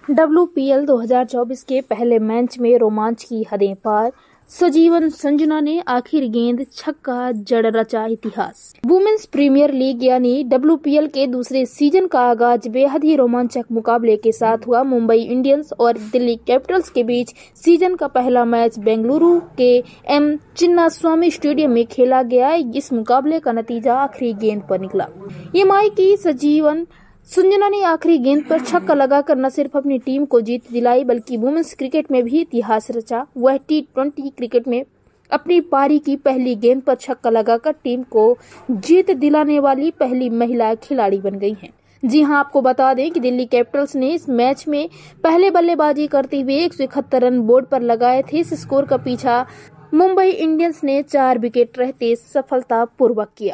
WPL 2024 के पहले match में रोमांच की हदें पार। सजीवन संजना ने आखिर गेंद छक्का जड़ रचा इतिहास। वुमेन्स प्रीमियर लीग यानी WPL के दूसरे सीजन का आगाज बेहद ही रोमांचक मुकाबले के साथ हुआ। मुंबई इंडियंस और दिल्ली कैपिटल्स के बीच सीजन का पहला मैच बेंगलुरु के एम चिन्नास्वामी स्टेडियम में खेला गया। इस मुकाबले का नतीजा आखिरी गेंद पर निकला। एमआई की सजीवन संजना ने आखिरी गेंद पर छक्का लगाकर न सिर्फ अपनी टीम को जीत दिलाई बल्कि वुमेन्स क्रिकेट में भी इतिहास रचा। वह T20 क्रिकेट में अपनी पारी की पहली गेंद पर छक्का लगाकर टीम को जीत दिलाने वाली पहली महिला खिलाड़ी बन गई हैं। जी हां, आपको बता दें कि दिल्ली कैपिटल्स ने इस मैच में पहले बल्लेबाजी करते हुए 171 रन बोर्ड पर लगाए थे। इस स्कोर का पीछा मुंबई इंडियंस ने 4 विकेट रहते सफलतापूर्वक किया।